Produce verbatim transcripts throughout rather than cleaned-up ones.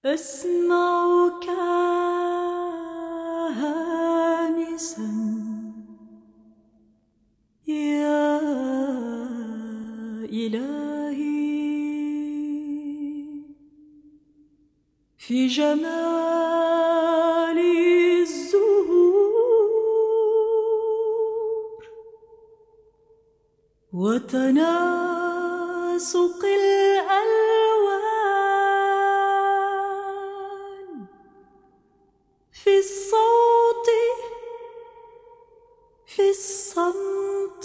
أسمعك هامسا يا إلهي في جمال الزهور وتناسق الألوان في الصوت في الصمت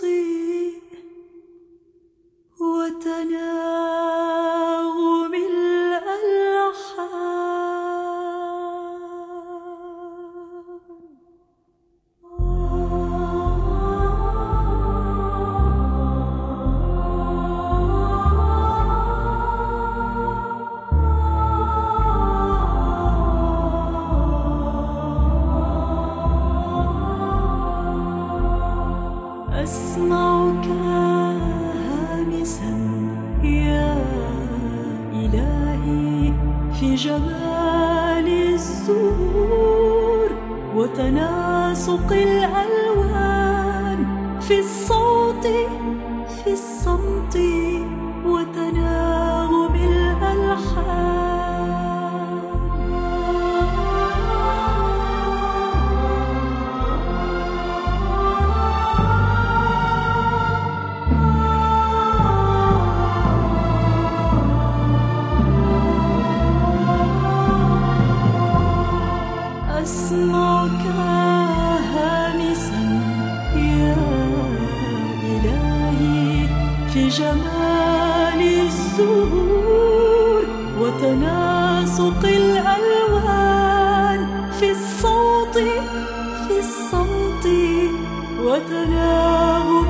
وتناغم الألحان. أسمعك هامسا يا إلهي في جمال الزهور وتناسق الألوان في الصوت في الصمت وتناغم الألحان. أسمعك هامسا يا إلهي في جمال الزهور وتناسق الألوان في الصوت في الصمت وتناغم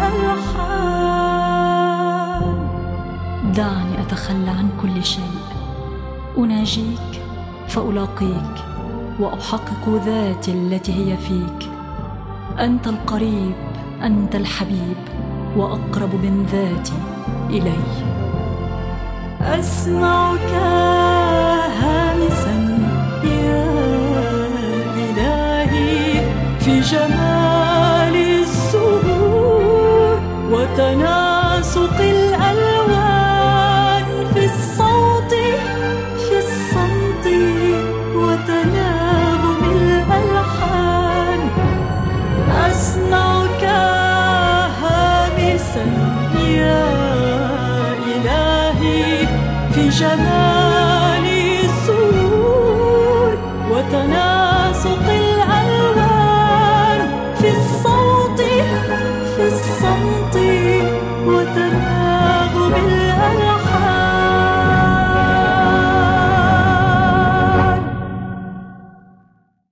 الألحان. دعني أتخلى عن كل شيء، أناجيك فألاقيك وأحقق ذاتي التي هي فيك. أنت القريب، أنت الحبيب، وأقرب من ذاتي إلي. أسمعك هامسا يا إلهي في جمال الزهور وتناسق الألوان في الصوت في الصمت وتناغم الألحان. أسمعك هامسا يا إلهي في جمال الزهور وتناسق الألوان في الصوت في الصمت وتناغم